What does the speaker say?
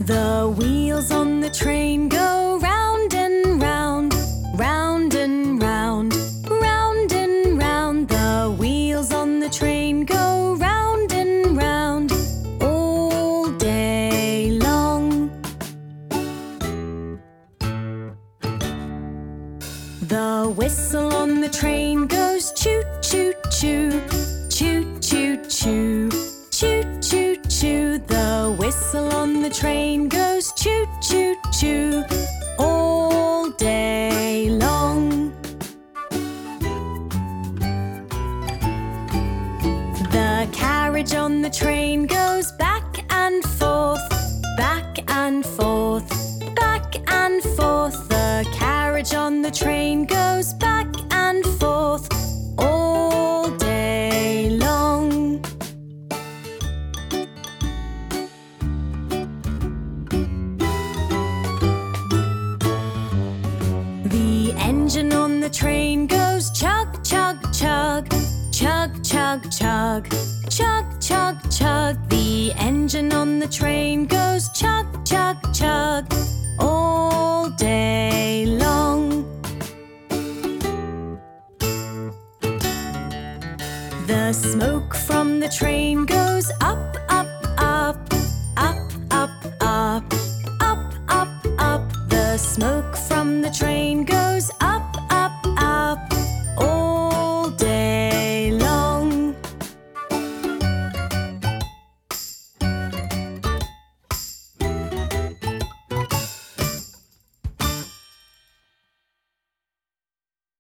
The wheels on the train go round and round, round and round, round and round. The wheels on the train go round and round all day long. The whistle on the train goes choo choo choo, choo choo choo, choo choo choo. The whistle on the train goes choo choo choo all day long. The carriage on the train goes back and forth, back and forth, back and forth. The carriage on the train goes back and forth all day long. The engine on the train goes chug, chug, chug, chug, chug, chug, chug, chug, chug. The engine on the train goes chug, chug, chug all day long. The smoke from the train goes up, up, up, up, up, up, up, up, up. The smoke from the train goes up.